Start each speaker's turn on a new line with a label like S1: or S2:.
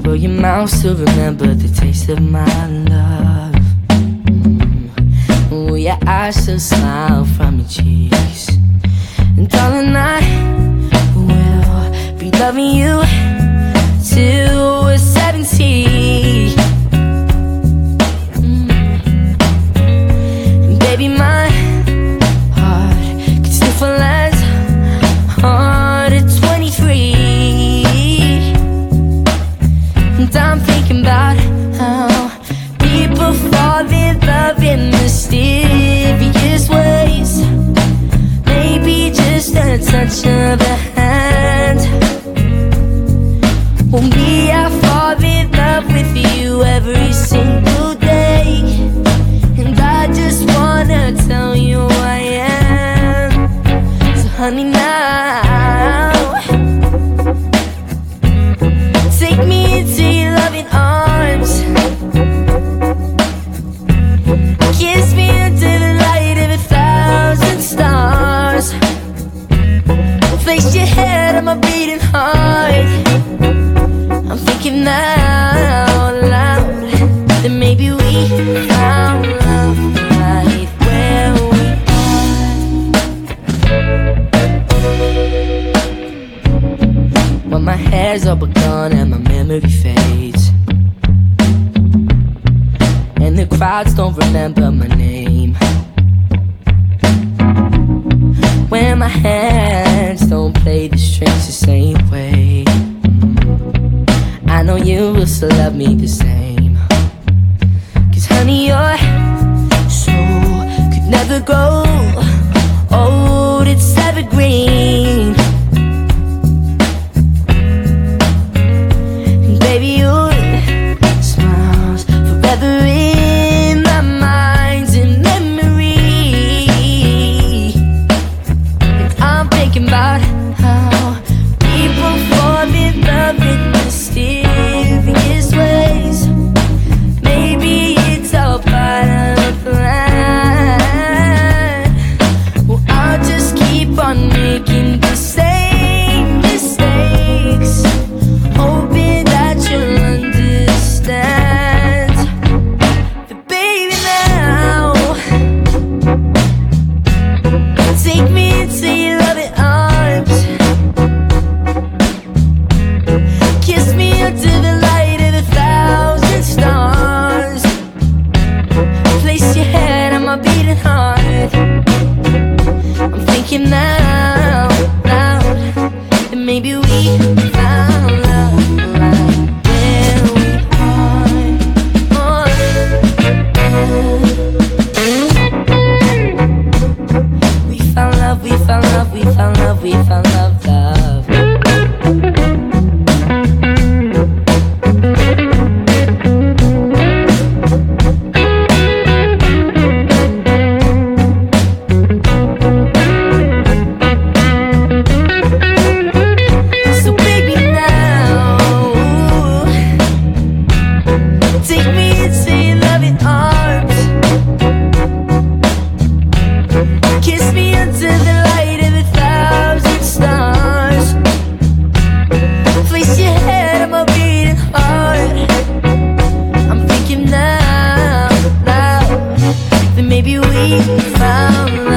S1: Will your mouth still remember the taste of my love? Will your eyes still smile from your cheeks? And darling, I will be loving you till we're 70. And baby, my heart can still fall as hard at 23. And I'm thinking about how people fall in love in mysterious ways. Maybe just a touch of a hand. Well, me, I fall in love with you every single day, and I just wanna tell you who I am. So honey, now take me into your loving arms. Kiss me under the light of 1,000 stars. Place your head on my beating heart. I'm thinking out loud that maybe we found love right where we are. When my hair's all but gone and my memory fades, and the crowds don't remember my name, when my hands don't play the strings the same way, I know you will still love me the same. 'Cause honey, your soul could never grow old, it's evergreen. And baby, your smile's forever in my mind's in memory. And I'm thinking about how people fall in love in mysterious ways. Maybe it's all part of the plan. Well, I'll just keep on making the same mistakes, hoping that you'll understand. But baby, now take me into your loving arms. Kiss me under the light of 1,000 stars. Place your head on my beating heart. I'm thinking now loud that maybe we found love right where we are. We found love, we found love, we found love, we found love, love. So baby, now take me into your loving arms. Kiss me under the light of 1,000 stars. Place your head on my beating heart. I'm thinking now, that maybe we found